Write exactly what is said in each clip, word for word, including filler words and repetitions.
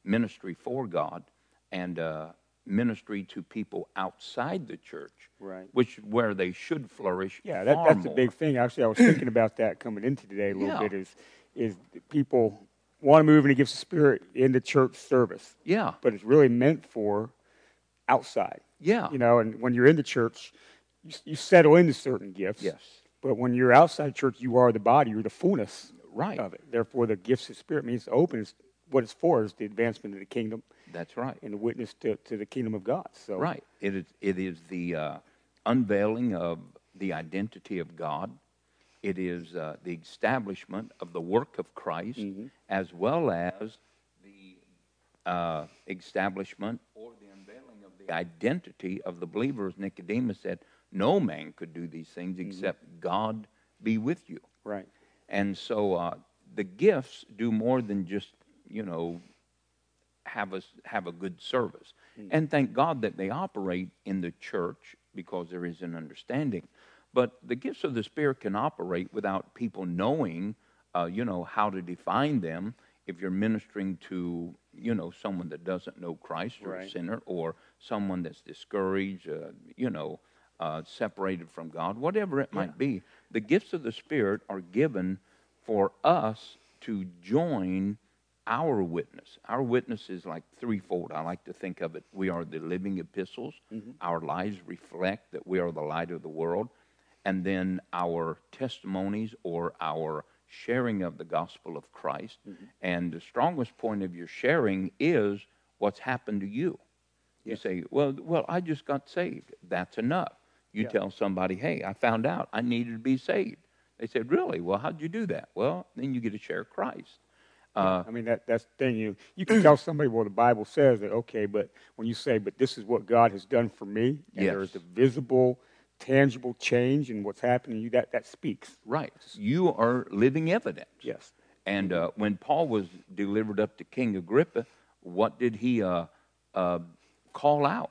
ministry for God and uh, ministry to people outside the church, Right. which where they should flourish Yeah, that far that's the more. big thing. Actually, I was thinking about that coming into today a little Yeah, bit. Is is people want to move into gifts of spirit in the church service, yeah, but it's really meant for outside. yeah, You know, and when you're in the church, you, you settle into certain gifts, yes, but when you're outside church, you are the body. You're the fullness right. of it. Therefore, the gifts of spirit means to open. Is what it's for is the advancement of the kingdom That's right. and the witness to, to the kingdom of God. So, Right. It is, it is the uh, unveiling of the identity of God. It is uh, the establishment of the work of Christ, hmm as well as the uh, establishment or the unveiling of the identity of the believers. Nicodemus said, no man could do these things hmm except God be with you. right, And so uh, the gifts do more than just, you know, have us have a good service. hmm And thank God that they operate in the church because there is an understanding. But the gifts of the Spirit can operate without people knowing, uh, you know, how to define them. If you're ministering to, you know, someone that doesn't know Christ or a right, sinner, or someone that's discouraged, uh, you know, uh, separated from God, whatever it yeah, might be, the gifts of the Spirit are given for us to join our witness. Our witness is like threefold. I like to think of it. We are the living epistles. hmm Our lives reflect that we are the light of the world. And then our testimonies or our sharing of the gospel of Christ. hmm And the strongest point of your sharing is what's happened to you. You yes, say, well, well, I just got saved. That's enough. You yeah. tell somebody, hey, I found out I needed to be saved. They said, really? Well, how'd you do that? Well, then you get to share Christ. Yeah, Uh, I mean that that's the thing. You you can tell somebody, well, the Bible says that, okay, but when you say, but this is what God has done for me, and yes. there is a visible, tangible change in what's happening to you, that that speaks. Right. You are living evidence. Yes. And hmm uh, when Paul was delivered up to King Agrippa, what did he uh, uh, call out?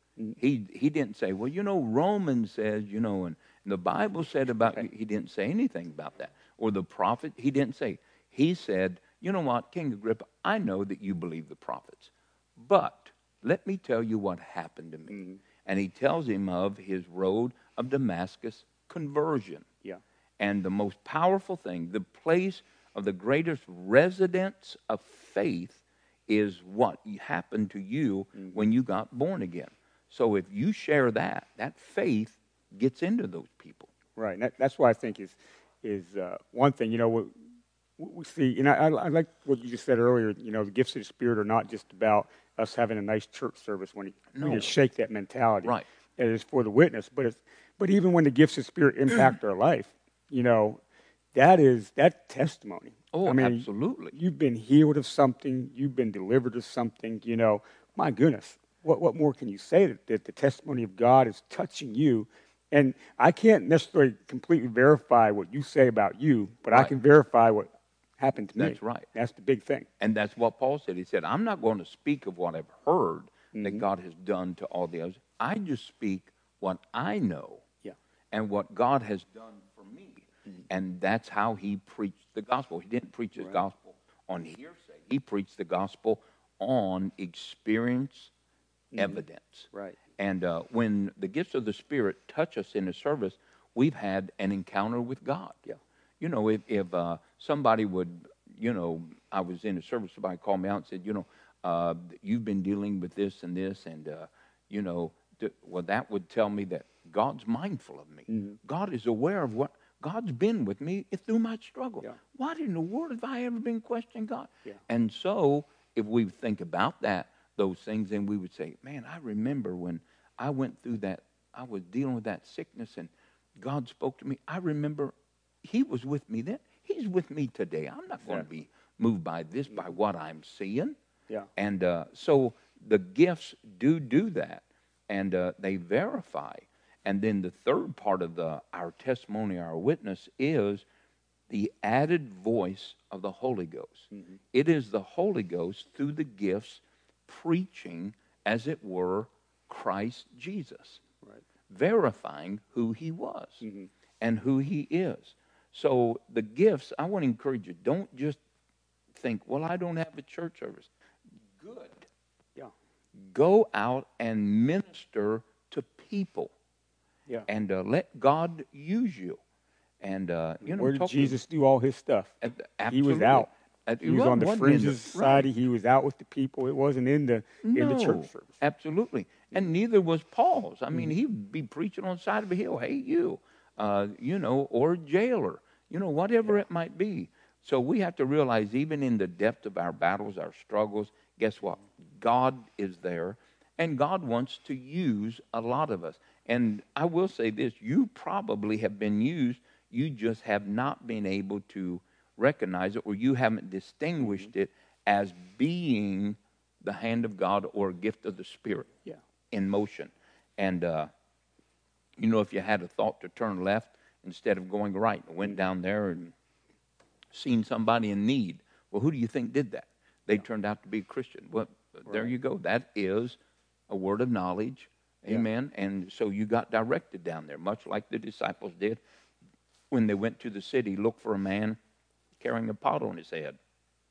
He he didn't say, well, you know, Romans says, you know, and, and the Bible said about you. Right. He didn't say anything about that. Or the prophet, he didn't say. He said, you know what, King Agrippa, I know that you believe the prophets, but let me tell you what happened to me. hmm And he tells him of his road of Damascus conversion. Yeah. And the most powerful thing, the place of the greatest residence of faith, is what happened to you hmm when you got born again. So if you share that, that faith gets into those people. Right. And that, that's why I think is is uh, one thing. You know, what we see, and I, I I like what you just said earlier. You know, the gifts of the Spirit are not just about us having a nice church service. When you, we need to No, shake that mentality. right. It is for the witness, but it's but even when the gifts of the Spirit impact our life, you know, that is that testimony. I Oh, mean, absolutely. you've been healed of something, you've been delivered of something. You know, my goodness, what what more can you say that, that the testimony of God is touching you? And I can't necessarily completely verify what you say about you, but I Right. can verify what happened to me. That's right. That's the big thing. And that's what Paul said. He said, I'm not going to speak of what I've heard that hmm God has done to all the others. I just speak what I know Yeah. and what God has done for me. hmm And that's how he preached the gospel. He didn't preach his Right. gospel on hearsay, he preached the gospel on experience, hmm evidence. Right. And uh, when the gifts of the Spirit touch us in a service, we've had an encounter with God. Yeah. You know, if, if uh, somebody would, you know, I was in a service, somebody called me out and said, you know, uh, you've been dealing with this and this, and, uh, you know, th- well, that would tell me that God's mindful of me. hmm God is aware of what, God's been with me through my struggle. Yeah. What in the world have I ever been questioning God? Yeah. And so if we think about that, those things, then we would say, man, I remember when I went through that, I was dealing with that sickness, and God spoke to me. I remember he was with me then. He's with me today. I'm not going to Exactly. be moved by this, by hmm what I'm seeing. Yeah. And uh, so the gifts do do that, and uh, they verify. And then the third part of the our testimony, our witness, is the added voice of the Holy Ghost. hmm It is the Holy Ghost through the gifts preaching, as it were, Christ Jesus, Right. verifying who he was hmm and who he is. So the gifts, I want to encourage you, don't just think, well, I don't have a church service. go out and minister to people. Yeah. And uh, let God use you. And, uh, you know, Where did talk- Jesus do all his stuff? Uh, He was absolutely. out. Uh, He was on the wasn't in fringes the- of society. right. He was out with the people. It wasn't in the in the No, church service. absolutely. And neither was Paul's. I mean, Mm-hmm. he'd be preaching on the side of a hill, hey, you, uh, you know, or jailer, you know, whatever Yeah. it might be. So we have to realize, even in the depth of our battles, our struggles, guess what? God is there, and God wants to use a lot of us. And I will say this, you probably have been used, you just have not been able to recognize it, or you haven't distinguished Mm-hmm. it as being the hand of God or a gift of the Spirit Yeah. in motion. And, uh, you know, if you had a thought to turn left instead of going right, and went down there and seen somebody in need, well, who do you think did that? They turned out to be a Christian. Well, there Right. you go. That is a word of knowledge. Yeah. Amen. And so you got directed down there, much like the disciples did when they went to the city, looked for a man carrying a pot on his head.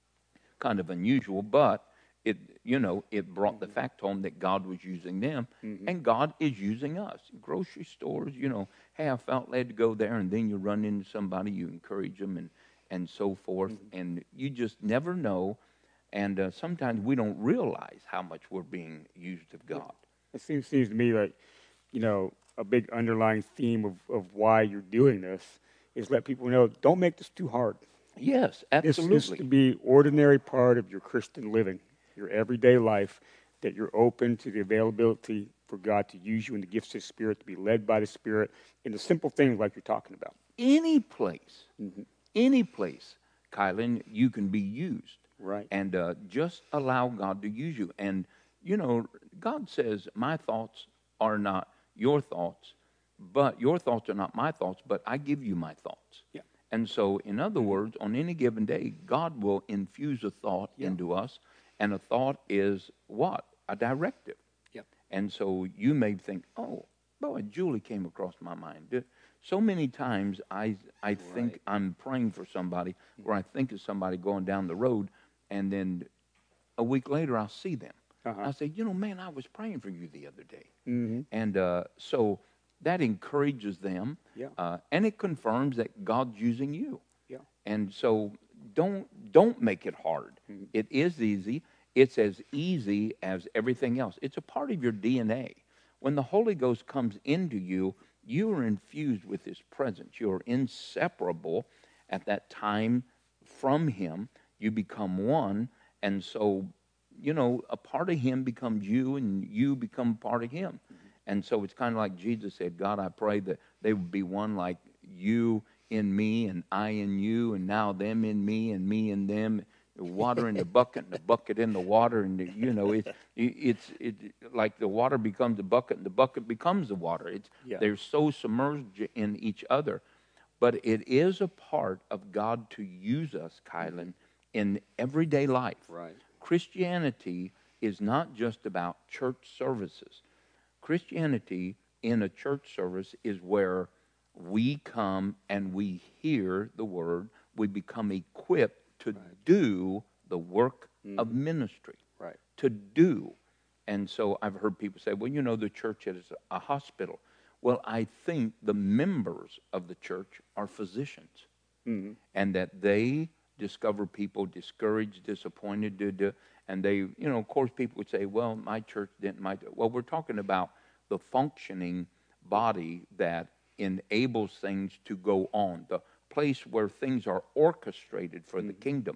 Kind of unusual, but it, you know, it brought the fact home that God was using them, Mm-hmm. and God is using us. Grocery stores, you know, hey, I felt led to go there, and then you run into somebody, you encourage them, and and so forth, Mm-hmm. and you just never know. And uh, sometimes we don't realize how much we're being used of God. It seems seems to me like, you know, a big underlying theme of, of why you're doing this is let people know, don't make this too hard. Yes, This absolutely. is to be ordinary part of your Christian living, your everyday life, that you're open to the availability for God to use you in the gifts of the Spirit, to be led by the Spirit in the simple things like you're talking about. Any place, Mm-hmm. any place, Kylan, you can be used. Right. And uh, just allow God to use you. And, you know, God says, my thoughts are not your thoughts, but your thoughts are not my thoughts, but I give you my thoughts. Yeah. And so, in other words, on any given day, God will infuse a thought Yeah. into us, and a thought is what? A directive. Yeah. And so you may think, oh, boy, Julie came across my mind. So many times I, I think Right. I'm praying for somebody, or I think of somebody going down the road, and then a week later I'll see them. Uh-huh. I say, you know, man, I was praying for you the other day. Mm-hmm. And uh, so that encourages them, Yeah. uh, and it confirms that God's using you. Yeah. And so don't don't make it hard. Mhm. It is easy. It's as easy as everything else. It's a part of your D N A. When the Holy Ghost comes into you, you are infused with His presence. You are inseparable at that time from Him. You become one, and so, you know, a part of Him becomes you, and you become part of Him. And so it's kind of like Jesus said, God, I pray that they would be one like you in me and I in you, and now them in me and me in them, the water in the bucket and the bucket in the water. And, the, you know, it, it, it's it, like the water becomes the bucket and the bucket becomes the water. It's, Yeah. They're so submerged in each other. But it is a part of God to use us, Kylan, in everyday life. Right. Christianity is not just about church services. Christianity in a church service is where we come and we hear the word. We become equipped to Right. do the work of Mhm. ministry. Right. To do. And so I've heard people say, well, you know, the church is a hospital. Well, I think the members of the church are physicians, Mm-hmm. and that they discover people discouraged, disappointed, duh, duh, and they, you know, of course, people would say, well, my church didn't, my, well, we're talking about the functioning body that enables things to go on, the place where things are orchestrated for the kingdom.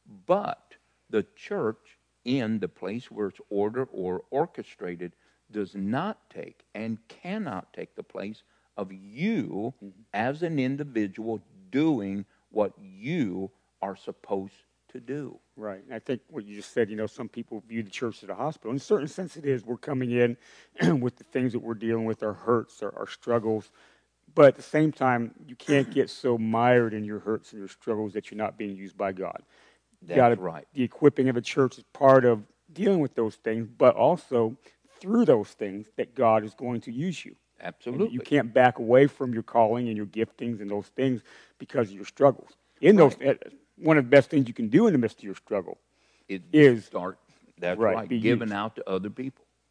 But the church, in the place where it's ordered or orchestrated, does not take and cannot take the place of you as an individual doing what you are supposed to do. Right. And I think what you just said, you know, some people view the church as a hospital. In a certain sense, it is. We're coming in with the things that we're dealing with, our hurts, our, our struggles. But at the same time, you can't get so mired in your hurts and your struggles that you're not being used by God. You That's gotta- right. The equipping of a church is part of dealing with those things, but also through those things that God is going to use you. And Absolutely. you can't back away from your calling and your giftings and those things because of your struggles. In those, Right. uh, one of the best things you can do in the midst of your struggle It is- start. That's right, right. be Given used. out to other people.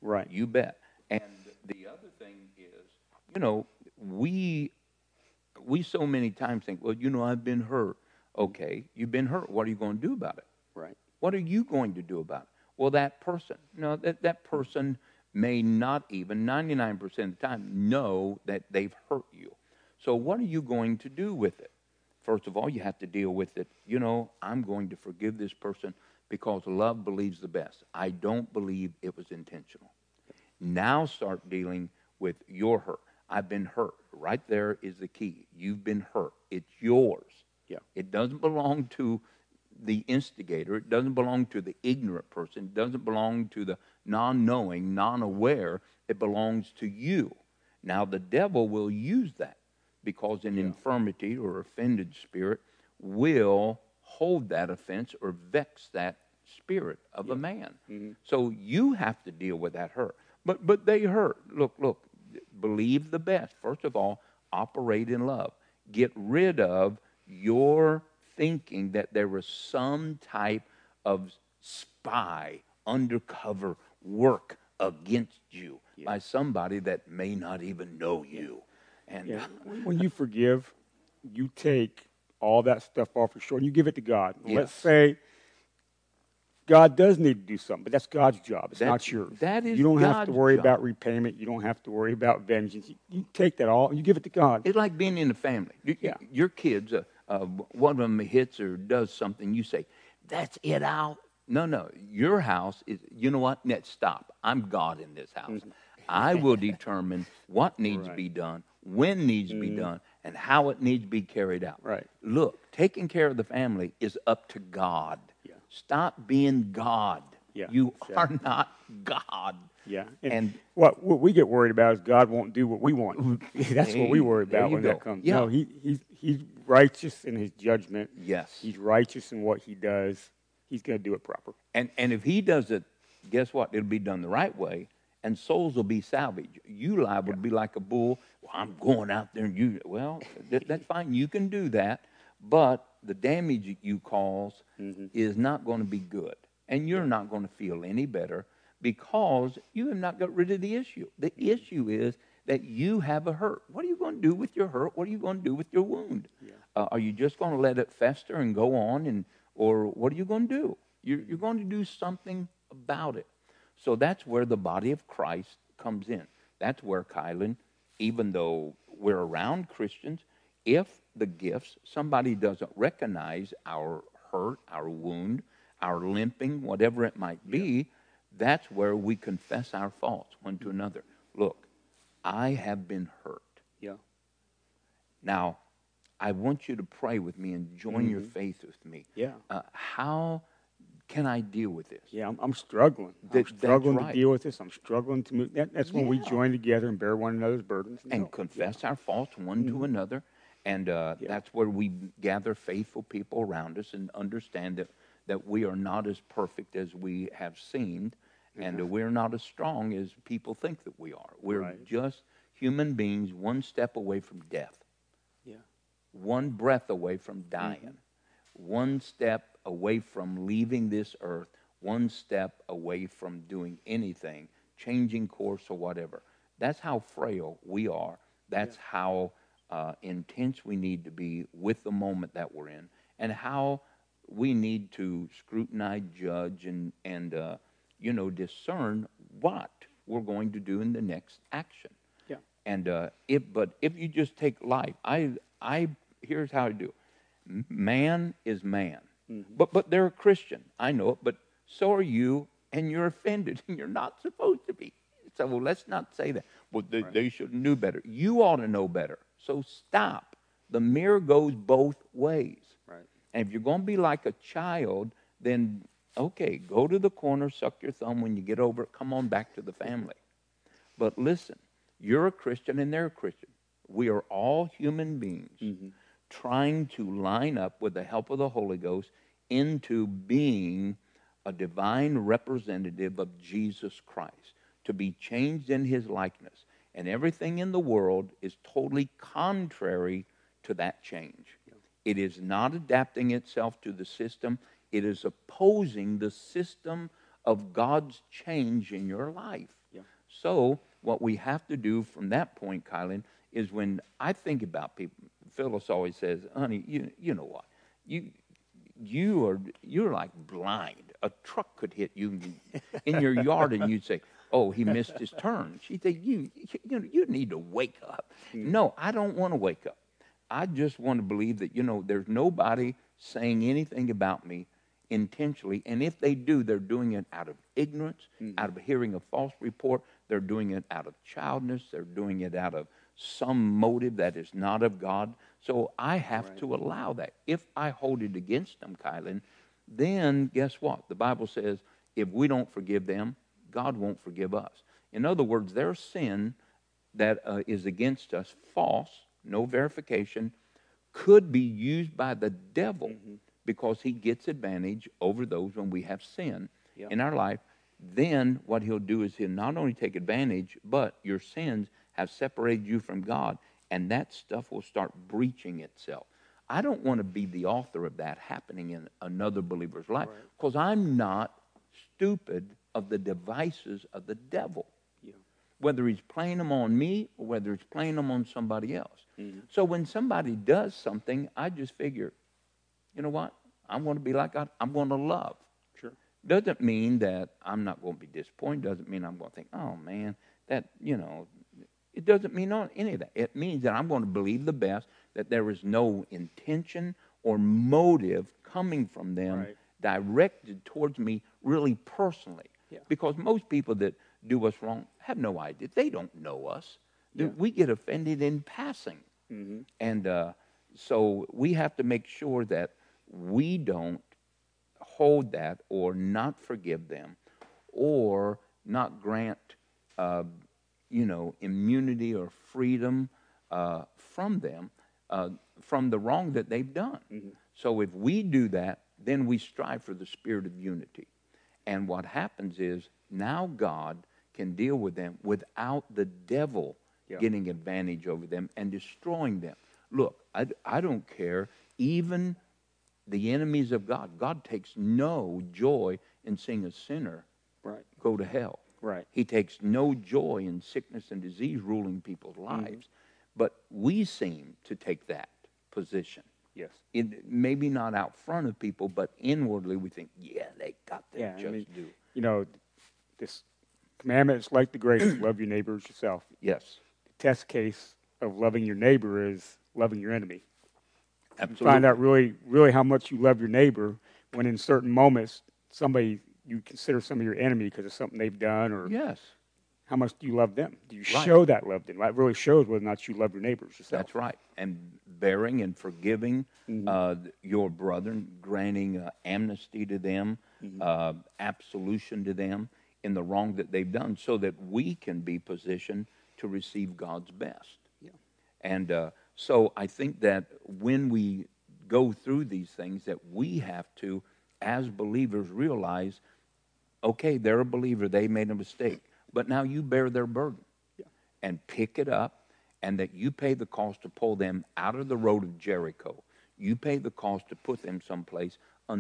Right. You bet. And the other thing is, you know, we we so many times think, well, you know, I've been hurt. Okay, you've been hurt. What are you going to do about it? Right. What are you going to do about it? Well, that person, no, that, that person may not even ninety-nine percent of the time know that they've hurt you. So what are you going to do with it? First of all, you have to deal with it. You know, I'm going to forgive this person because love believes the best. I don't believe it was intentional. Now start dealing with your hurt. I've been hurt. Right there is the key. You've been hurt. It's yours. Yeah. It doesn't belong to the instigator. It doesn't belong to the ignorant person. It doesn't belong to the non-knowing, non-aware. It belongs to you. Now the devil will use that because an Yeah. infirmity or offended spirit will hold that offense or vex that spirit of a man. Mm-hmm. So you have to deal with that hurt. But but they hurt. Look, look, believe the best. First of all, operate in love. Get rid of your thinking that there was some type of spy, undercover work against you Yeah. by somebody that may not even know you. And Yeah. When you forgive, you take all that stuff off your shoulder and you give it to God. Yes. Let's say God does need to do something, but that's God's job. It's That- not yours. that is you don't have to God's worry job. about repayment. You don't have to worry about vengeance. You, you take that all, you give it to God. it's like being in a family. You- Yeah. Your kids, uh, uh, one of them hits or does something, you say, that's it, Al. No, no. Your house is, you know what? Net, stop. I'm God in this house. I will determine what needs to Right. be done, when needs to be done, and how it needs to be carried out. Right. Look, taking care of the family is up to God. Yeah. Stop being God. Yeah, You exactly. are not God. Yeah. And, And- what, what we get worried about is God won't do what we want. That's what we worry There about you when go. that comes. Yeah. No, he, he's, he's righteous in his judgment. Yes. He's righteous in what he does. He's going to do it proper. And and if he does it, guess what? It'll be done the right way, and souls will be salvaged. You liable to be like a bull. Well, I'm going out there and you. Well, that, that's fine. You can do that, but the damage you cause is not going to be good, and you're not going to feel any better because you have not got rid of the issue. The issue is that you have a hurt. What are you going to do with your hurt? What are you going to do with your wound? Uh, are you just going to let it fester and go on, and or what are you going to do? You're, you're going to do something about it. So that's where the body of Christ comes in. That's where, Kylan, even though we're around Christians, if the gifts, somebody doesn't recognize our hurt, our wound, our limping, whatever it might be, that's where we confess our faults one to another. Look, I have been hurt. Yeah. Now, I want you to pray with me and join your faith with me. Yeah. Uh, how can I deal with this? Yeah, I'm, I'm struggling. That- I'm struggling that's right. to deal with this. I'm struggling to move. That, that's when we Yeah. join together and bear one another's burdens. And help. confess our faults one to another. And uh, Yeah. that's where we gather faithful people around us and understand that, that we are not as perfect as we have seemed, and uh, we're not as strong as people think that we are. We're Right. just human beings one step away from death, Yeah. one breath away from dying, one step away from leaving this earth, one step away from doing anything, changing course or whatever. That's how frail we are. That's how uh, intense we need to be with the moment that we're in, and how we need to scrutinize, judge, and, and uh, you know, discern what we're going to do in the next action. Yeah. And uh, if, but if you just take life, I, I, here's how I do. M- Man is man, but but they're a Christian. I know it, but so are you, and you're offended, and you're not supposed to be. So well, let's not say that. Well, they, they should know better. You ought to know better. So stop. The mirror goes both ways. Right. And if you're going to be like a child, then okay, go to the corner, suck your thumb. When you get over it, come on back to the family. But listen, you're a Christian and they're a Christian. We are all human beings trying to line up with the help of the Holy Ghost into being a divine representative of Jesus Christ, to be changed in his likeness. And everything in the world is totally contrary to that change. It is not adapting itself to the system. It is opposing the system of God's change in your life. Yeah. So what we have to do from that point, Kylan, is when I think about people, Phyllis always says, honey, you you know what? You you are you're like blind. A truck could hit you in your yard and you'd say, oh, he missed his turn. She'd say, you you know, you need to wake up. Mm. No, I don't want to wake up. I just want to believe that, you know, there's nobody saying anything about me intentionally, and if they do, they're doing it out of ignorance, mm-hmm. out of hearing a false report. They're doing it out of childness. They're doing it out of some motive that is not of God. So I have right. to allow that. If I hold it against them, Kylan, then guess what? The Bible says if we don't forgive them, God won't forgive us. In other words, their sin that uh, is against us, false, no verification, could be used by the devil mm-hmm. because he gets advantage over those when we have sin yep. in our life. Then what he'll do is he'll not only take advantage, but your sins have separated you from God, and that stuff will start breaching itself. I don't want to be the author of that happening in another believer's life because right. I'm not stupid of the devices of the devil, yeah. whether he's playing them on me or whether he's playing them on somebody else. Mm-hmm. So when somebody does something, I just figure, you know what? I'm going to be like God. I'm going to love. Sure. Doesn't mean that I'm not going to be disappointed. Doesn't mean I'm going to think, oh, man, that, you know, it doesn't mean any of that. It means that I'm going to believe the best, that there is no intention or motive coming from them right. directed towards me really personally. Yeah. Because most people that do us wrong have no idea. They don't know us. Yeah. We get offended in passing. Mm-hmm. And uh, so we have to make sure that we don't hold that or not forgive them or not grant, uh, you know, immunity or freedom uh, from them, uh, from the wrong that they've done. Mm-hmm. So if we do that, then we strive for the spirit of unity. And what happens is now God can deal with them without the devil yeah. getting advantage over them and destroying them. Look, I, I don't care. Even the enemies of God, God takes no joy in seeing a sinner right. go to hell. Right. He takes no joy in sickness and disease ruling people's lives. Mm-hmm. But we seem to take that position. Yes. It, maybe not out front of people, but inwardly we think, yeah, they got to yeah, just I mean, do. You know, this commandment is like the greatest, love your neighbor as yourself. Yes. The test case of loving your neighbor is loving your enemy. Absolutely. You find out really, really how much you love your neighbor when in certain moments somebody you consider some of your enemy because of something they've done or yes. how much do you love them? Do you right. show that love to them? That really shows whether or not you love your neighbors yourself. That's right. And bearing and forgiving mm-hmm. uh, your brethren, granting uh, amnesty to them, mm-hmm. uh, absolution to them in the wrong that they've done so that we can be positioned to receive God's best. Yeah. And uh, so I think that when we go through these things that we have to, as believers, realize, okay, they're a believer, they made a mistake. But now you bear their burden yeah. and pick it up, and that you pay the cost to pull them out of the road of Jericho. You pay the cost to put them someplace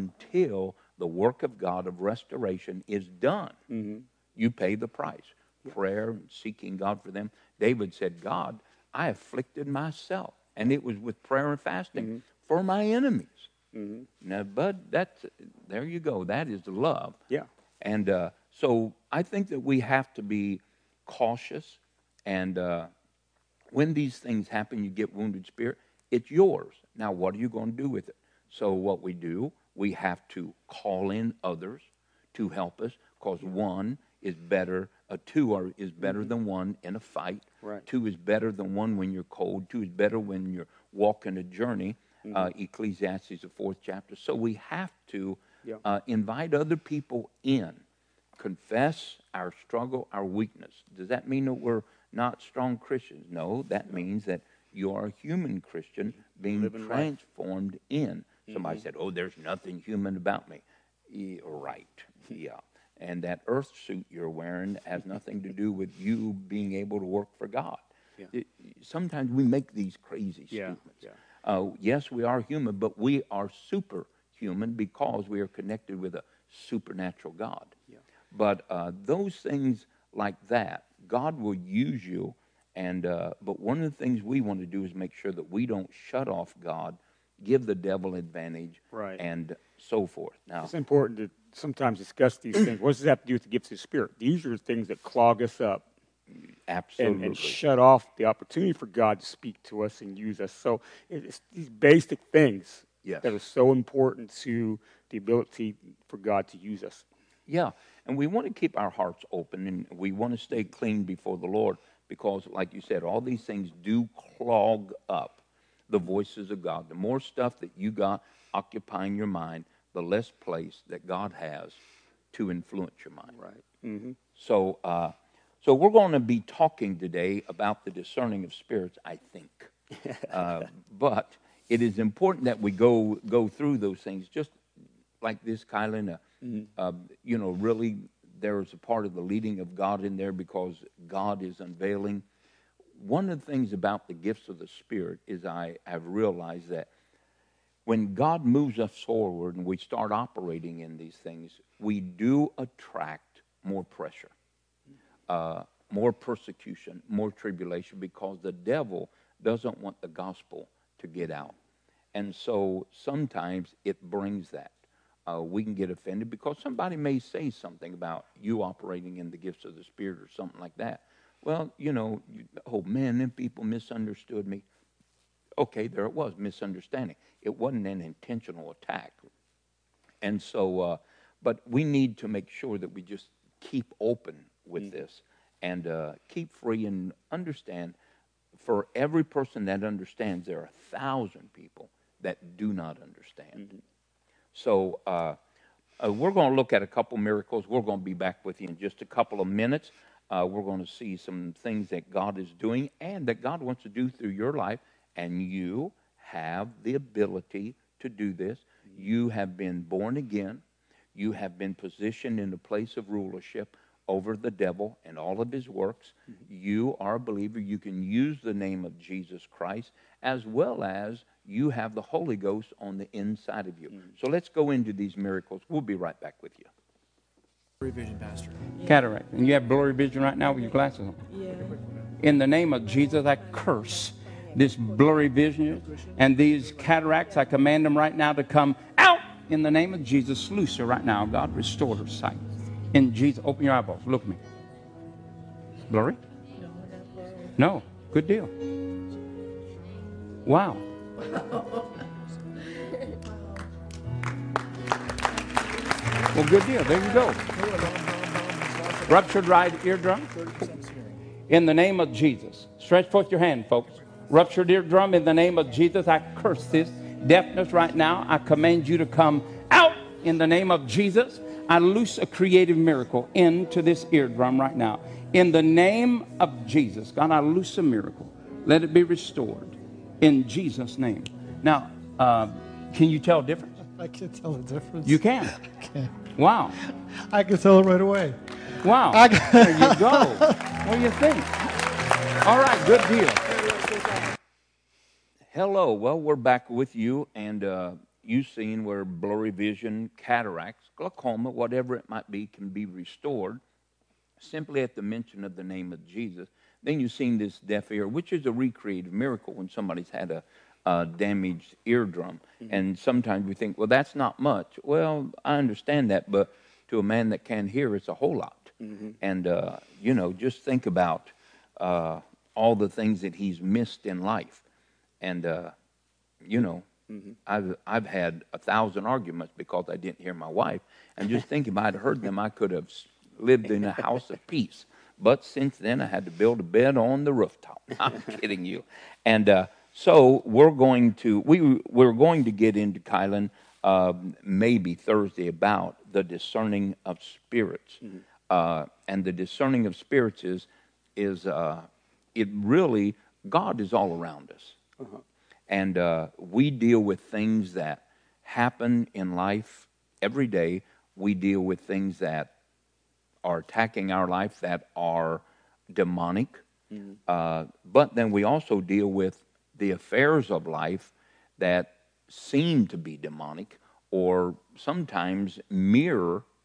until the work of God of restoration is done. Mm-hmm. You pay the price. Yeah. Prayer and seeking God for them. David said, God, I afflicted myself. And it was with prayer and fasting mm-hmm. for my enemies. Mm-hmm. Now, bud, that's, there you go. That is love. Yeah. And uh, so I think that we have to be cautious. And uh, when these things happen, you get wounded spirit, it's yours. Now, what are you going to do with it? So what we do, we have to call in others to help us, because one is better, uh, two are, is better mm-hmm. than one in a fight. Right. Two is better than one when you're cold. Two is better when you're walking a journey. Mm-hmm. Uh, Ecclesiastes, the fourth chapter. So we have to yeah. uh, invite other people in, confess our struggle, our weakness. Does that mean that we're not strong Christians? No, that no. means that you are a human Christian being Living transformed life. in. Mm-hmm. Somebody said, oh, there's nothing human about me. Yeah, right, yeah. And that earth suit you're wearing has nothing to do with you being able to work for God. Yeah. It, sometimes we make these crazy yeah. statements. Yeah. Uh, yes, we are human, but we are superhuman because we are connected with a supernatural God. Yeah. But uh, those things like that, God will use you. And uh, but one of the things we want to do is make sure that we don't shut off God, give the devil advantage, Right. and so forth. Now, It's important to sometimes discuss these things. What does this have to do with the gifts of the Spirit? These are things that clog us up and, absolutely. and shut off the opportunity for God to speak to us and use us. So it's these basic things Yes. that are so important to the ability for God to use us. Yeah, and we want to keep our hearts open, and we want to stay clean before the Lord because, like you said, all these things do clog up the voices of God. The more stuff that you got occupying your mind, the less place that God has to influence your mind. Right. Mm-hmm. So, uh, so we're going to be talking today about the discerning of spirits, I think. uh, but it is important that we go go through those things, just like this, Kylan. Uh, mm-hmm. uh, you know, really, there is a part of the leading of God in there because God is unveiling. One of the things about the gifts of the Spirit is I have realized that when God moves us forward and we start operating in these things, we do attract more pressure, uh, more persecution, more tribulation, because the devil doesn't want the gospel to get out. And so sometimes it brings that. Uh, we can get offended because somebody may say something about you operating in the gifts of the Spirit or something like that. Well, you know, you, oh man, them people misunderstood me. Okay, there it was, misunderstanding. It wasn't an intentional attack. And so, uh, but we need to make sure that we just keep open with mm-hmm. this and uh, keep free and understand. For every person that understands, there are a thousand people that do not understand. Mm-hmm. So uh, uh, we're going to look at a couple miracles. We're going to be back with you in just a couple of minutes. Uh, we're going to see some things that God is doing and that God wants to do through your life. And you have the ability to do this. You have been born again. You have been positioned in a place of rulership over the devil and all of his works. Mm-hmm. You are a believer. You can use the name of Jesus Christ, as well as you have the Holy Ghost on the inside of you. Mm-hmm. So let's go into these miracles. We'll be right back with you. Blurry vision, Pastor. Cataract. And you have blurry vision right now with your glasses on. Yeah. In the name of Jesus, I curse this blurry vision and these cataracts. I command them right now to come out in the name of Jesus. Loose her right now. God, restore her sight. In Jesus, open your eyeballs. Look at me. Blurry? No. Good deal. Wow. Well, good deal. There you go. Ruptured right eardrum. In the name of Jesus. Stretch forth your hand, folks. Ruptured eardrum, in the name of Jesus, I curse this deafness right now. I command you to come out in the name of Jesus. I loose a creative miracle into this eardrum right now. In the name of Jesus, God, I loose a miracle. Let it be restored in Jesus' name. Now, uh, can you tell a difference? I can tell the difference. You can? I can. Wow. I can tell it right away. Wow. I There you go. What do you think? All right, good deal. Hello. Well, we're back with you, and uh, you've seen where blurry vision, cataracts, glaucoma, whatever it might be, can be restored simply at the mention of the name of Jesus. Then you've seen this deaf ear, which is a recreative miracle when somebody's had a, a damaged eardrum. Mm-hmm. And sometimes we think, well, that's not much. Well, I understand that, but to a man that can hear, it's a whole lot. Mm-hmm. And, uh, you know, just think about uh, all the things that he's missed in life. And, uh, you know, mm-hmm. I've, I've had a thousand arguments because I didn't hear my wife. And just think if I'd heard them, I could have lived in a house of peace. But since then, I had to build a bed on the rooftop. I'm kidding you. And uh, so we're going to we we're going to get into, Kylan, uh, maybe Thursday, about the discerning of spirits. Mm-hmm. Uh, and the discerning of spirits is is uh, it really God is all around us. Uh-huh. And uh, we deal with things that happen in life every day. We deal with things that are attacking our life that are demonic. Mm-hmm. Uh, but then we also deal with the affairs of life that seem to be demonic or sometimes mirror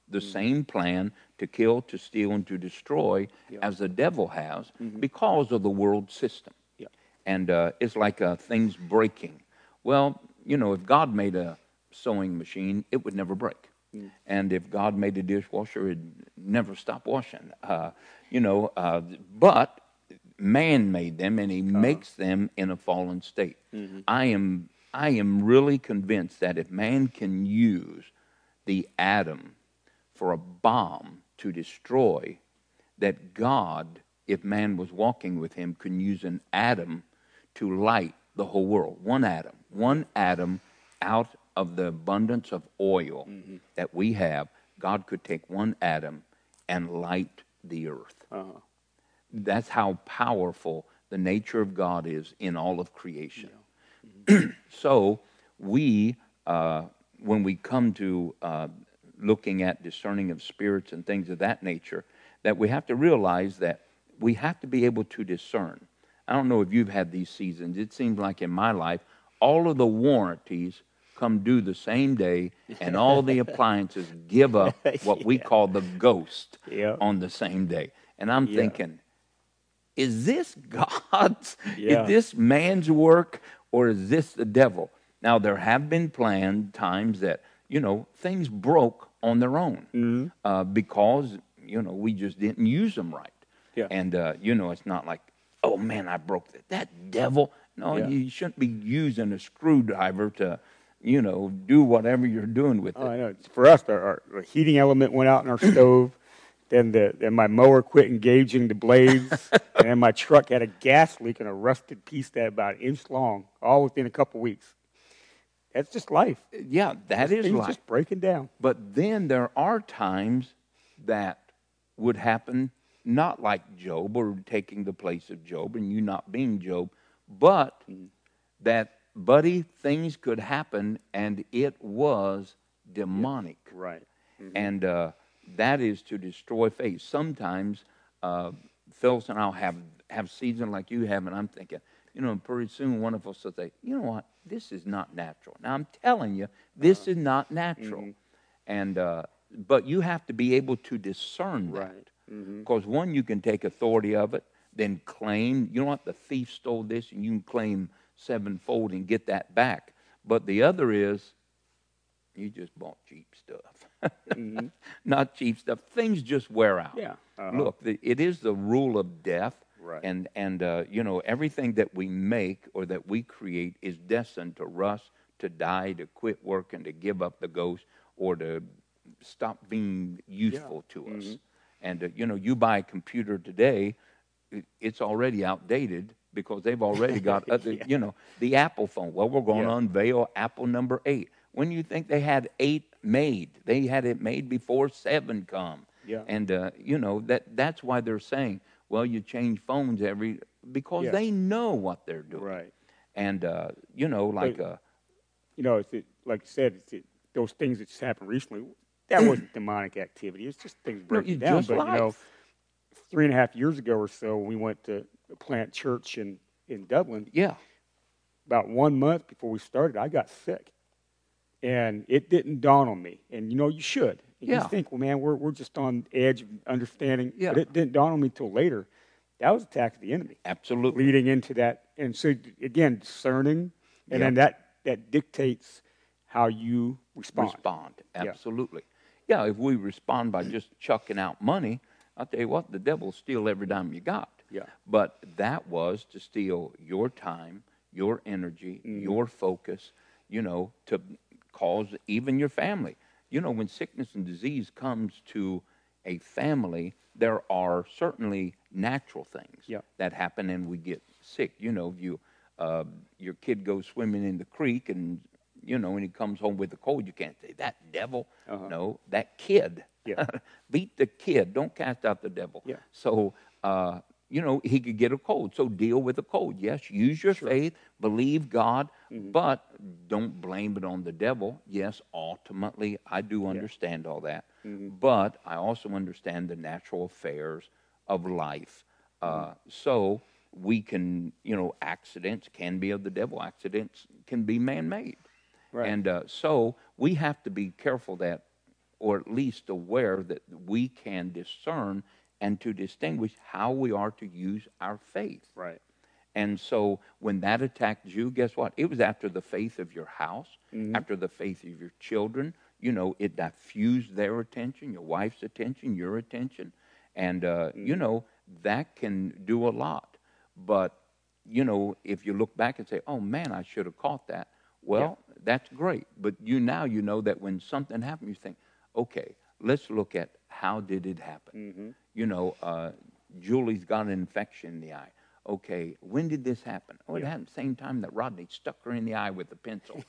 the same plan to kill, to steal, and to destroy Yeah. as the devil has because of the world system. Yeah. And uh, it's like uh, things breaking. Well, you know, if God made a sewing machine, it would never break. Mm. And if God made a dishwasher, it'd never stop washing. Uh, you know, uh, but man made them, and he makes them in a fallen state. Mm-hmm. I am, I am really convinced that if man can use the atom for a bomb to destroy, that God, if man was walking with him, could use an atom to light the whole world. One atom. One atom out of the abundance of oil Mm-hmm. that we have, God could take one atom and light the earth. Uh-huh. That's how powerful the nature of God is in all of creation. So we, uh, when we come to uh, looking at discerning of spirits and things of that nature, that we have to realize that we have to be able to discern. I don't know if you've had these seasons. It seems like in my life, all of the warranties come due the same day, and all the appliances give up what we Yeah. call the ghost Yeah. on the same day. And I'm Yeah. thinking, is this God's? Yeah. Is this man's work, or is this the devil? Now, there have been planned times that, you know, things broke on their own Mm-hmm. uh, because, you know, we just didn't use them right. Yeah. And, uh, you know, it's not like, oh, man, I broke that. That devil. No, Yeah. you shouldn't be using a screwdriver to, you know, do whatever you're doing with Oh, I it. know. For us, our, our, our heating element went out in our stove. Then the then my mower quit engaging the blades, and then my truck had a gas leak and a rusted piece that about an inch long, all within a couple weeks. That's just life. Yeah, that is Things life. just breaking down. But then there are times that would happen, not like Job or taking the place of Job and you not being Job, but that, buddy, things could happen and it was demonic. Right. And uh, that is to destroy faith. Sometimes uh, Phyllis and I'll have, have seasons like you have, and I'm thinking, you know, pretty soon one of us will say, you know what, this is not natural. Now, I'm telling you, this is not natural. And uh, but you have to be able to discern that. Right. Because one, you can take authority of it, then claim, you know what, the thief stole this, and you can claim sevenfold and get that back. But the other is, you just bought cheap stuff. Not cheap stuff. Things just wear out. Yeah. Uh-huh. Look, the, it is the rule of death. Right. And, and uh, you know, everything that we make or that we create is destined to rust, to die, to quit working, to give up the ghost, or to stop being useful to us. And, uh, you know, you buy a computer today, it, it's already outdated because they've already got, other, Yeah. you know, the Apple phone. Well, we're going to Yeah. unveil Apple number eight. When you think they had eight made? They had it made before seven come. Yeah. And, uh, you know, that that's why they're saying, well, you change phones every, because Yes. they know what they're doing. Right. And, uh, you know, like, But- uh, You know, it's it, like you said, it's it, those things that just happened recently. That wasn't demonic activity. It's just things breaking it's down. just But you know, life. three and a half years ago or so, we went to plant church in in Dublin. yeah, About one month before we started, I got sick, and it didn't dawn on me. And you know, you should. You Yeah. just think, well, man, we're we're just on the edge of understanding. Yeah. But it didn't dawn on me till later. That was attack of the enemy, absolutely. leading into that. And so again, discerning, and Yeah. then that that dictates how you respond. Respond. Yeah. Absolutely. Yeah, if we respond by just chucking out money, I'll tell you what, the devil will steal every dime you got. Yeah. But that was to steal your time, your energy, Mm-hmm. your focus, you know, to cause even your family. You know, when sickness and disease comes to a family, there are certainly natural things Yeah. that happen and we get sick. You know, you uh, your kid goes swimming in the creek and, you know, and he comes home with a cold, you can't say, that devil. Uh-huh. No, that kid. Yeah. Beat the kid. Don't cast out the devil. Yeah. So, uh, you know, he could get a cold. So deal with the cold. Yes, use your faith, believe God, Mm-hmm. but don't blame it on the devil. Yes, ultimately, I do understand all that. Mm-hmm. But I also understand the natural affairs of life. Uh, so we can, you know, accidents can be of the devil. Accidents can be man-made. Right. And uh, so we have to be careful that or at least aware that we can discern and to distinguish how we are to use our faith. Right. And so when that attacked you, guess what? It was after the faith of your house, Mhm. after the faith of your children. You know, it diffused their attention, your wife's attention, your attention. And, uh, you know, that can do a lot. But, you know, if you look back and say, oh, man, I should have caught that. Well, that's great. But you now you know that when something happens, you think, okay, let's look at how did it happen. Mhm. You know, uh, Julie's got an infection in the eye. Okay, when did this happen? Oh, it happened the same time that Rodney stuck her in the eye with a pencil.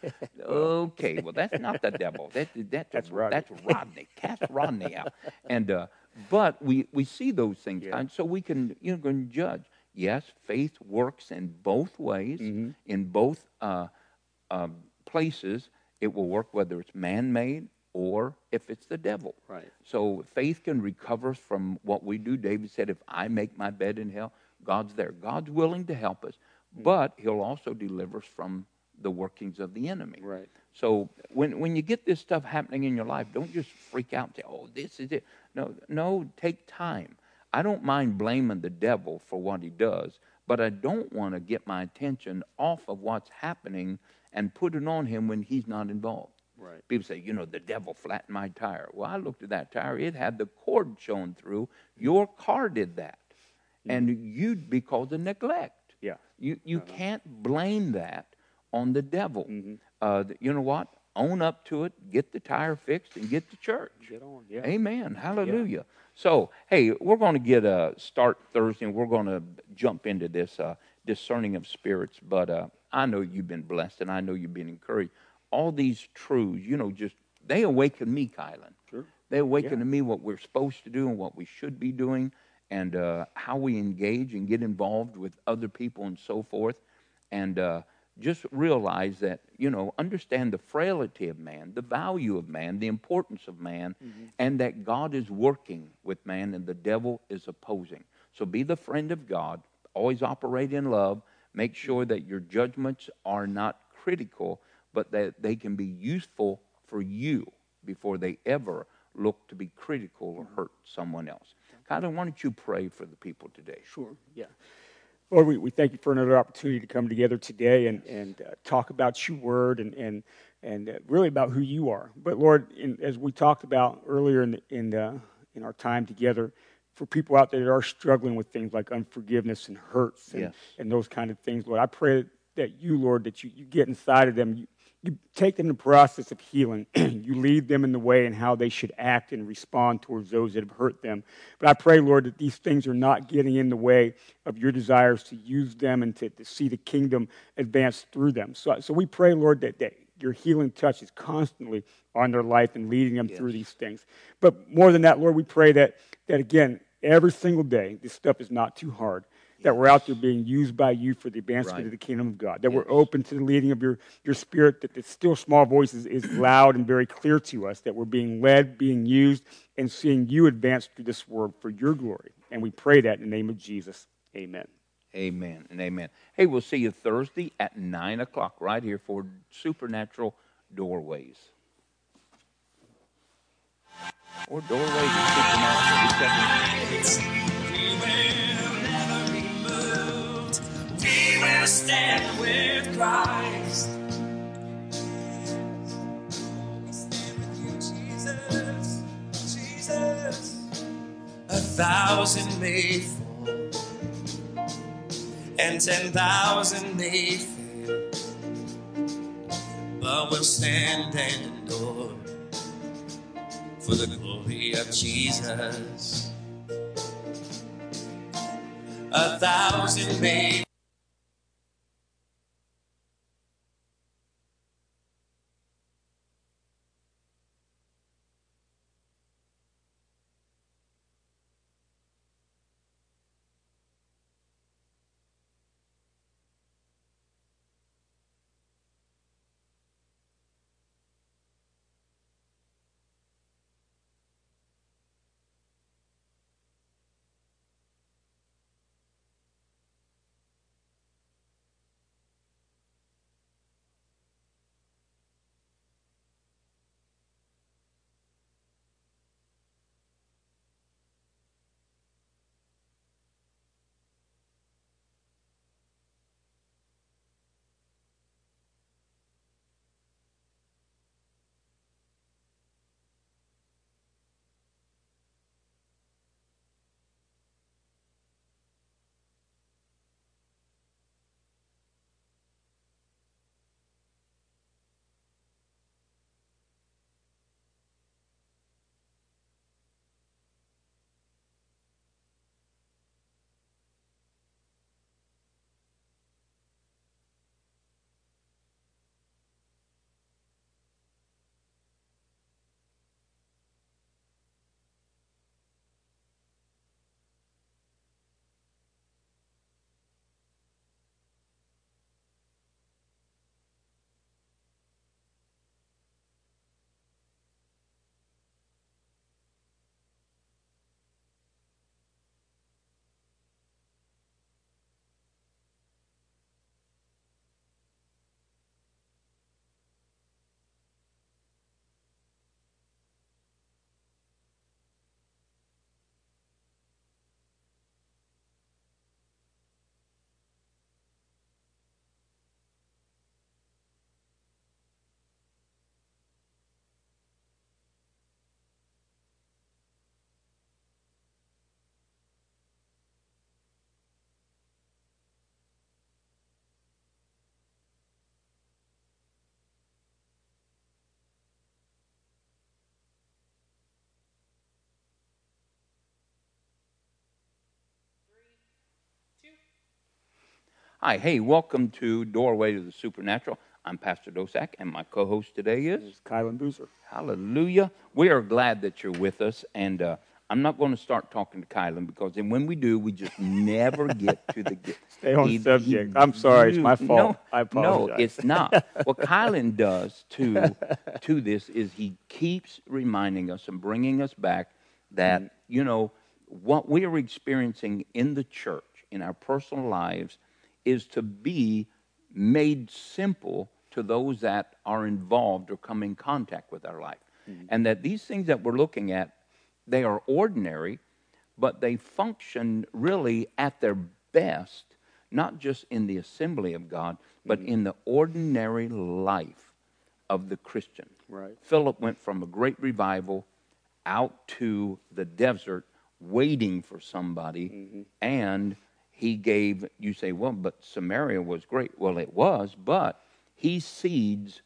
Okay, well, that's not the devil. That, that's, That's a, Rodney. that's Rodney. Cast Rodney out. And uh, but we, we see those things, Yeah. and so we can you know can judge. Yes, faith works in both ways, Mhm. in both uh, um, places. It will work whether it's man-made or if it's the devil. Right. So faith can recover from what we do. David said, if I make my bed in hell, God's there. God's willing to help us, but he'll also deliver us from the workings of the enemy. Right. So when when you get this stuff happening in your life, don't just freak out and say, oh, this is it. No, no, take time. I don't mind blaming the devil for what he does, but I don't want to get my attention off of what's happening and put it on him when he's not involved. Right. People say, you know, the devil flattened my tire. Well, I looked at that tire. It had the cord shown through. Your car did that. And you'd be called a neglect. Yeah. You you Uh-huh. can't blame that on the devil. Mhm. Uh, th- you know what? Own up to it. Get the tire fixed and get to church. Get on. Yeah. Amen. Hallelujah. So, hey, we're going to get a start Thursday, and we're going to jump into this uh, discerning of spirits. But uh, I know you've been blessed, and I know you've been encouraged. All these truths, you know, just they awaken me, Kylan. Sure. They awaken Yeah. to me what we're supposed to do and what we should be doing, and uh, how we engage and get involved with other people and so forth. And uh, just realize that, you know, understand the frailty of man, the value of man, the importance of man, and that God is working with man and the devil is opposing. So be the friend of God. Always operate in love. Make sure that your judgments are not critical, but that they can be useful for you before they ever look to be critical or hurt someone else. Kylan, why don't you pray for the people today? Sure. Yeah. Lord, we, we thank you for another opportunity to come together today and, and uh, talk about your word and, and, and uh, really about who you are. But Lord, in, as we talked about earlier in, the, in, the, in our time together, for people out there that are struggling with things like unforgiveness and hurts and, Yes. and those kind of things, Lord, I pray that you, Lord, that you, you get inside of them, you, you take them in the process of healing. You lead them in the way and how they should act and respond towards those that have hurt them. But I pray, Lord, that these things are not getting in the way of your desires to use them and to, to see the kingdom advance through them. So, so we pray, Lord, that, that your healing touch is constantly on their life and leading them Yes. through these things. But more than that, Lord, we pray that, that again, every single day, this stuff is not too hard. That we're out there being used by you for the advancement Right. of the kingdom of God. That Yes. we're open to the leading of your, your spirit, that the still small voice is, is loud and very clear to us, that we're being led, being used, and seeing you advance through this world for your glory. And we pray that in the name of Jesus. Amen. Amen and amen. Hey, we'll see you Thursday at nine o'clock right here for Supernatural Doorways. Or Doorways of Supernatural. whichever. We will never be moved. We will stand with Christ. We stand with you, Jesus, Jesus. A thousand may fall, and ten thousand may fail, but we'll stand and adore for the glory of Jesus. A thousand may Hi, hey, welcome to Doorway to the Supernatural. I'm Pastor Dosak, and my co-host today is It's Kylan Boozer. Hallelujah. We are glad that you're with us, and uh, I'm not going to start talking to Kylan because then when we do, we just never get to the get. Stay on He- subject. he- I'm sorry, it's my you- fault. No, I apologize. No, it's not. What Kylan does to to this is he keeps reminding us and bringing us back that, Mm. you know, what we are experiencing in the church, in our personal lives, is to be made simple to those that are involved or come in contact with our life. Mm-hmm. And that these things that we're looking at, they are ordinary, but they function really at their best, not just in the assembly of God, but mm-hmm. in the ordinary life of the Christian. Right. Philip went from a great revival out to the desert waiting for somebody, mm-hmm. and he gave, you say, well, but Samaria was great. Well, it was, but he seeds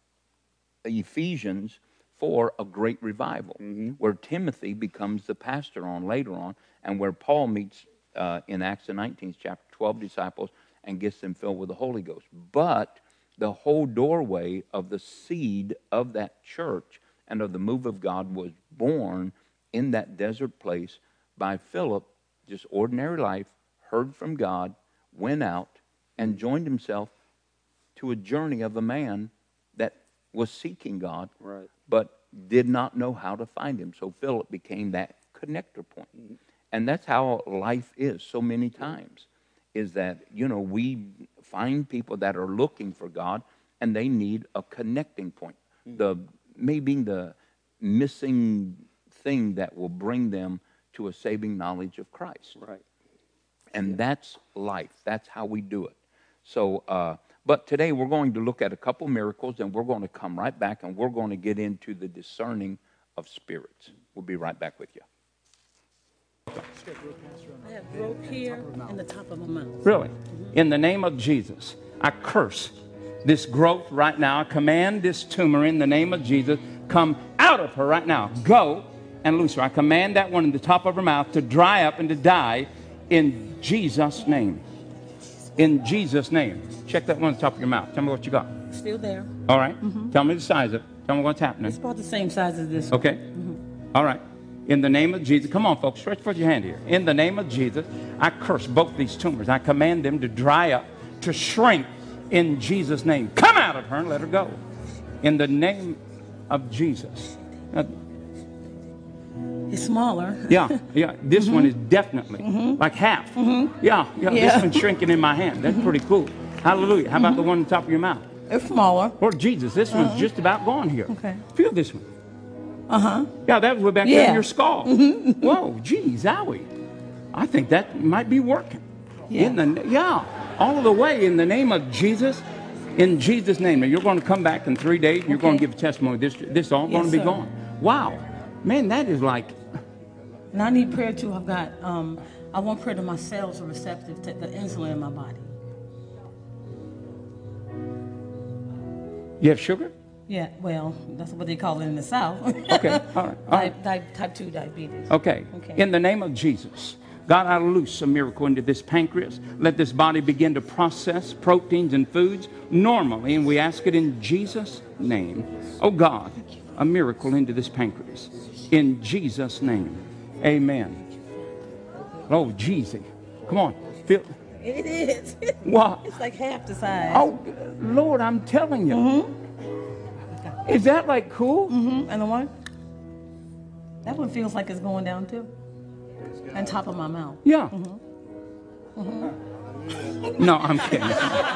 Ephesians for a great revival, mm-hmm. where Timothy becomes the pastor on later on, and where Paul meets uh, in Acts the nineteenth chapter, twelve disciples, and gets them filled with the Holy Ghost. But the whole doorway of the seed of that church and of the move of God was born in that desert place by Philip, just ordinary life, heard from God, went out, and joined himself to a journey of a man that was seeking God, right. but did not know how to find him. So Philip became that connector point. Mm-hmm. And that's how life is so many times, is that, you know, we find people that are looking for God, and they need a connecting point. Mm-hmm. The maybe the missing thing that will bring them to a saving knowledge of Christ. Right. And yeah. that's life. That's how we do it. So, uh, but today we're going to look at a couple miracles, and we're going to come right back, and we're going to get into the discerning of spirits. We'll be right back with you. I have growth here in the top of my mouth. Really? Mm-hmm. In the name of Jesus, I curse this growth right now. I command this tumor in the name of Jesus, come out of her right now. Go and loose her. I command that one in the top of her mouth to dry up and to die in Jesus' name. In Jesus' name. Check that one on the top of your mouth. Tell me what you got. Still there. All right. Mm-hmm. Tell me the size of it. Tell me what's happening. It's about the same size as this. Okay. Mm-hmm. All right. In the name of Jesus. Come on, folks. Stretch forth your hand here. In the name of Jesus, I curse both these tumors. I command them to dry up, to shrink in Jesus' name. Come out of her and let her go. In the name of Jesus. Now, it's smaller. Yeah, yeah. This mm-hmm. one is definitely mm-hmm. like half. Mm-hmm. Yeah, yeah, yeah. This one's shrinking in my hand. That's mm-hmm. pretty cool. Hallelujah. How about mm-hmm. the one on the top of your mouth? It's smaller. Lord Jesus, this uh-huh. one's just about gone here. Okay. Feel this one. Uh-huh. Yeah, that was way back yeah. there in your skull. Mm-hmm. Whoa, geez, owie. I think that might be working. Yeah. In the, yeah, all the way in the name of Jesus. In Jesus' name. Now, you're going to come back in three days. And you're okay. going to give a testimony. This, this is all yes, going to be sir. gone. Wow. Man, that is like... And I need prayer too. I've got, um, I want prayer that my cells are receptive to the insulin in my body. You have sugar? Yeah, well, that's what they call it in the South. Okay, all right. All right. Type, type, type two diabetes. Okay. okay, in the name of Jesus, God, I loose a miracle into this pancreas. Let this body begin to process proteins and foods normally, and we ask it in Jesus' name. Oh God, a miracle into this pancreas. In Jesus' name. Amen. Oh, Jesus. Come on. Feel. It is. What? It's like half the size. Oh, Lord, I'm telling you. Mm-hmm. Is that like cool? Mm-hmm. And the one? That one feels like it's going down too. On top of my mouth. Yeah. Mm-hmm. Mm-hmm. No, I'm kidding.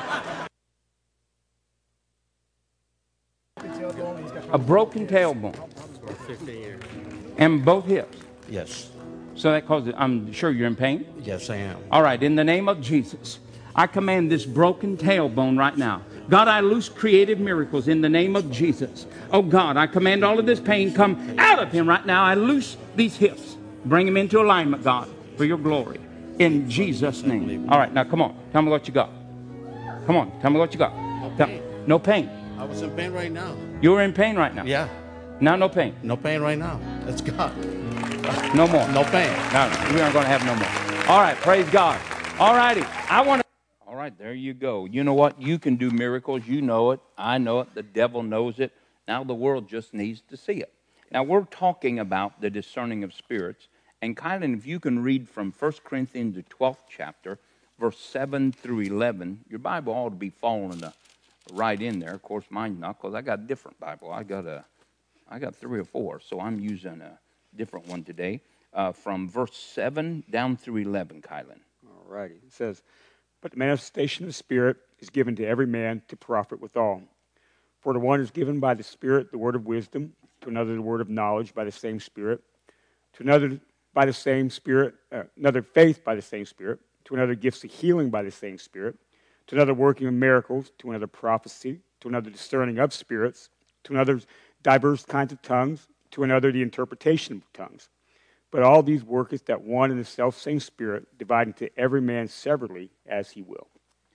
A broken tailbone. And both hips. Yes. So that causes, I'm sure you're in pain? Yes, I am. All right, in the name of Jesus, I command this broken tailbone right now. God, I loose creative miracles in the name of Jesus. Oh God, I command all of this pain come out of him right now. I loose these hips. Bring him into alignment, God, for your glory. In Jesus' name. All right, now come on. Tell me what you got. Come on, tell me what you got. No tell, pain. No pain. I was in pain right now. You're in pain right now? Yeah. Now no pain. No pain right now. Let's go. No more. No pain. No, we aren't going to have no more. All right, praise God. All righty. I want to. All right. right, there you go. You know what? You can do miracles. You know it. I know it. The devil knows it. Now the world just needs to see it. Now we're talking about the discerning of spirits. And Kylan, if you can read from First Corinthians, the twelfth chapter, verse seven through eleven, your Bible ought to be falling uh, right in there. Of course, mine's not, because I got a different Bible. I got a, I got three or four, so I'm using a different one today. Uh, from verse seven down through eleven, Kylan. All righty. It says, "But the manifestation of the Spirit is given to every man to profit withal. For to one is given by the Spirit the word of wisdom, to another the word of knowledge by the same Spirit, to another by the same Spirit, uh, another faith by the same Spirit, to another gifts of healing by the same Spirit, to another working of miracles, to another prophecy, to another discerning of spirits, to another diverse kinds of tongues, to another the interpretation of tongues. But all these worketh that one and the selfsame Spirit, dividing to every man severally as he will."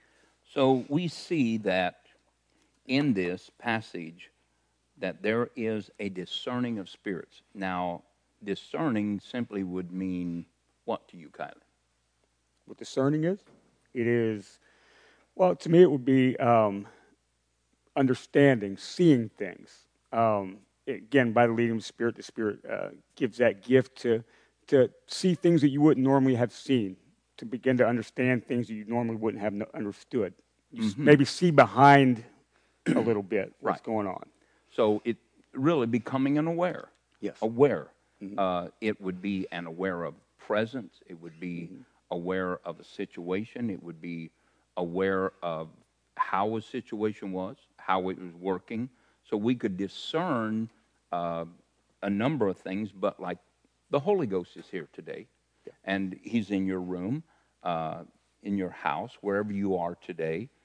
So we see that in this passage that there is a discerning of spirits. Now, discerning simply would mean what to you, Kylie? What discerning is? It is, well, to me it would be um, understanding, seeing things. Um, again, by the leading of the Spirit, the Spirit uh, gives that gift to to see things that you wouldn't normally have seen, to begin to understand things that you normally wouldn't have no- understood. You mm-hmm. maybe see behind a little bit what's right. going on. So it really becoming an aware. Yes. Aware. Mm-hmm. Uh, it would be an aware of presence. It would be mm-hmm. aware of a situation. It would be aware of how a situation was, how it was working. So we could discern uh, a number of things, but like the Holy Ghost is here today, yeah. and he's in your room, uh, in your house, wherever you are today.